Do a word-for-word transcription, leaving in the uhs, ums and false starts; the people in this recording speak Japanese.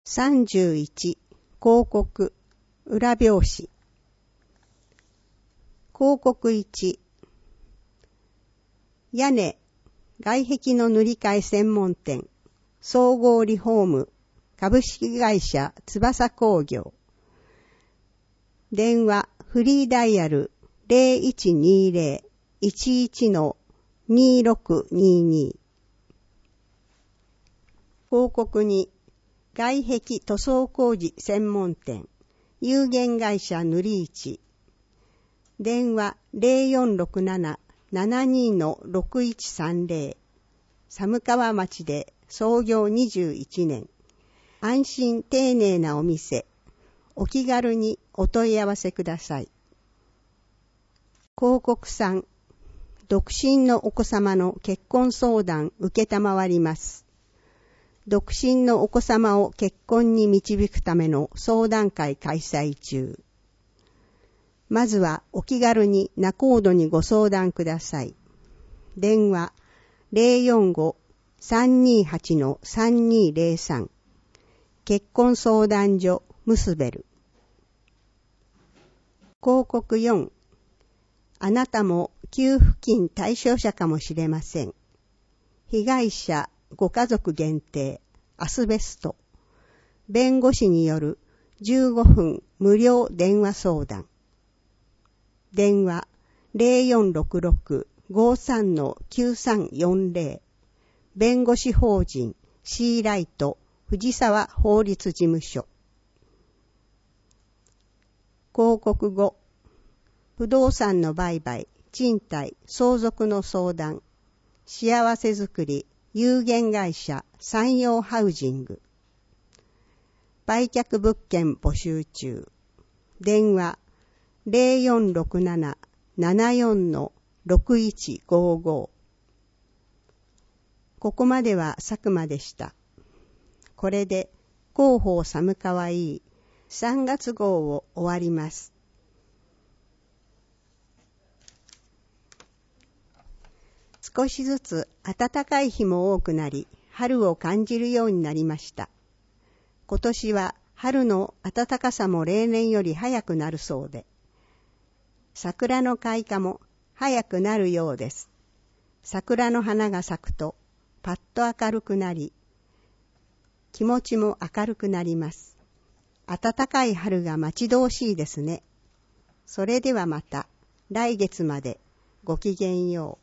さんじゅういち、広告、裏表紙。広告いち、屋根、外壁の塗り替え専門店、総合リフォーム、株式会社翼工業。電話、フリーダイヤル ゼロいちにゼロ いちいち にろくにに。広告に、外壁塗装工事専門店、有限会社塗り市。電話 ゼロよんろくなな ななにのろくいちさんゼロ。寒川町で創業にじゅういちねん。安心丁寧なお店。お気軽にお問い合わせください。広告さん、独身のお子様の結婚相談受けたまわります。独身のお子様を結婚に導くための相談会開催中。まずはお気軽に仲人にご相談ください。電話 ゼロよんご さんにはち さんにゼロさん。結婚相談所ムスベル。広告よん、あなたも給付金対象者かもしれません。被害者ご家族限定アスベスト。弁護士によるじゅうごふん無料電話相談。電話 ゼロよんろくろく ごさんのきゅうさんよんゼロ。弁護士法人シーライト藤沢法律事務所。広告ご、不動産の売買、賃貸、相続の相談、幸せづくり、有限会社山陽ハウジング。売却物件募集中。電話ゼロよんろくなな ななよんのろくいちごご。ここまでは佐久間でした。これで広報寒川いいさんがつ号を終わります。少しずつ暖かい日も多くなり、春を感じるようになりました。今年は春の暖かさも例年より早くなるそうで、桜の開花も早くなるようです。桜の花が咲くとパッと明るくなり、気持ちも明るくなります。暖かい春が待ち遠しいですね。それではまた来月までごきげんよう。